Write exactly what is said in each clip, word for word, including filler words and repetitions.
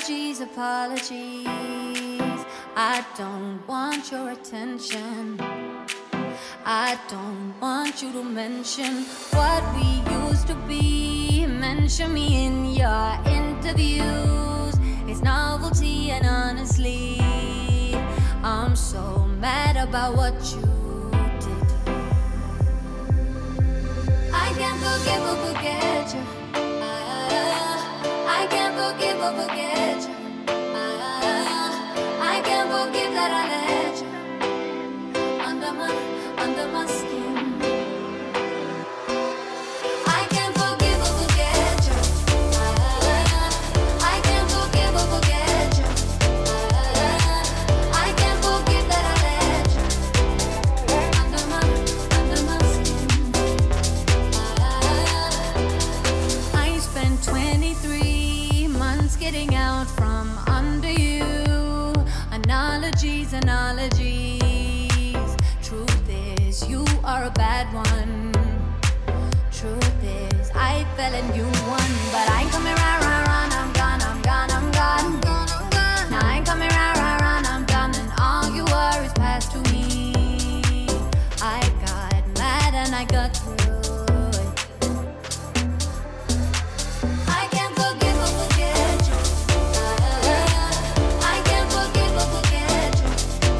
Apologies, apologies. I don't want your attention. I don't want you to mention what we used to be. Mention me in your interviews. It's novelty, and honestly, I'm so mad about what you did. I can't forgive or forget you. I can't forgive or forget you. I can't forgive that I let you under my, under my skin. I can't forgive or forget you. I can't forgive or forget you. I can't forgive that I let you under my, under my skin. I spent twenty-three months getting out from under you. Analogies, analogies. Truth is, you are a bad one. Truth is, I fell and you won. But I ain't coming round, round, round. I'm gone, I'm gone, I'm gone. I'm gone, I'm gone. Now I ain't coming round, round, round. I'm done, and all you were is past to me. I got mad and I got through it. I can't forgive or forget you. I can't forgive or forget you.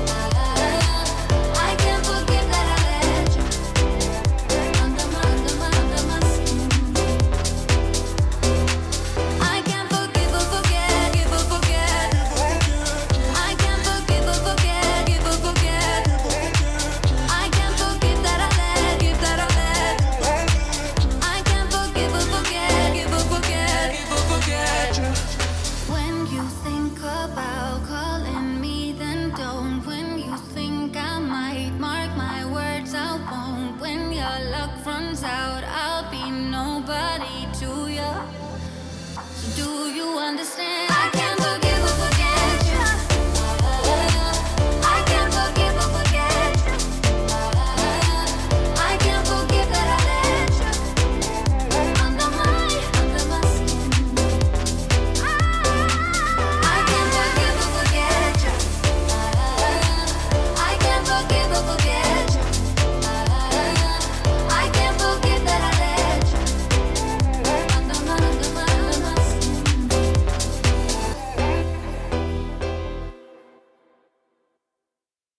I can't forgive that I let you under my, under my, under my skin. I can't forgive or forget, give or forget. I can't forgive or forget, give or forget. I can't forgive that I let, give that I let. I can't forgive or forget, give or forget, give or forget you. When you think about